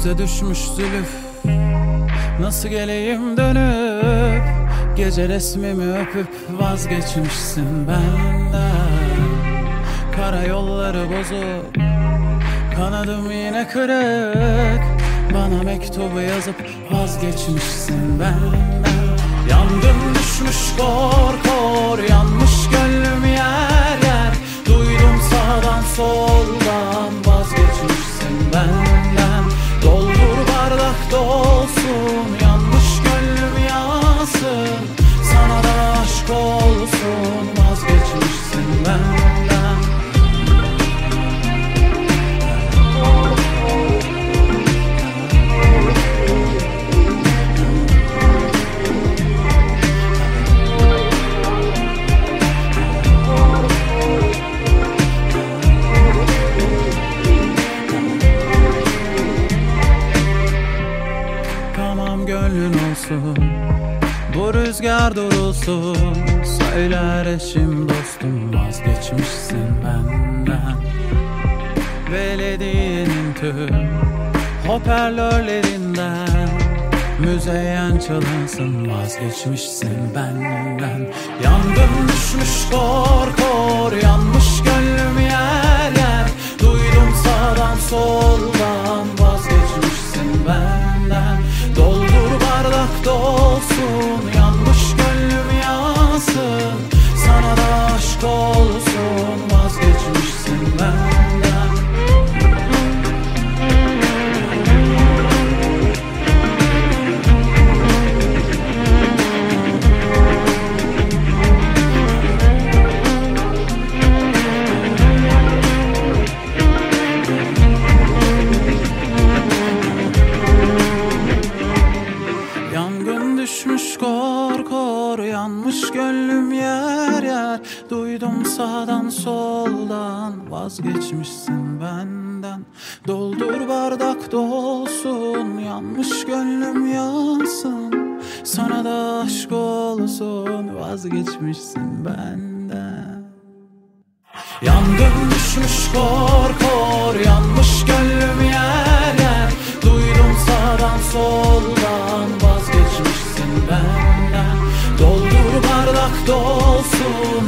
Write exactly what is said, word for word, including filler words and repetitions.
göze düşmüş zülüf, nasıl geleyim dönüp, gece resmimi öpüp vazgeçmişsin benden. Karayolları bozuk, kanadım yine kırık, bana mektubu yazıp vazgeçmişsin benden. Yandım düşmüş kor kor, yanmış gönlüm yer yer, duydum sağdan soldan vazgeçmişsin benden. Doldur bardak dolsun, yanmış gönlüm yansın, sana da aşk olsun, vazgeçmişsin benden. Gönlün olsun, bu rüzgar durulsun, söyler eşim dostum vazgeçmişsin benden. Belediyenin tüm hoparlörlerinden müzeyyen çalınsın, vazgeçmişsin benden. Yandım düşmüş kor kor, yanmış gönlüm yer yer, duydum sağdan soldan vazgeçmişsin benden. Doldur bardak dolsun, yanmış gönlüm yansın, sana da aşk olsun, vazgeçmişsin benden. Düşmüş kor kor, yanmış gönlüm yer yer, duydum sağdan soldan vazgeçmişsin benden. Doldur bardak dolsun, yanmış gönlüm yansın, sana da aşk olsun, vazgeçmişsin benden. Yandım düşmüş kor kor, yanmış gönlüm yer yer, duydum sağdan soldan vazgeçmişsin benden. Doldur bardak dolsun,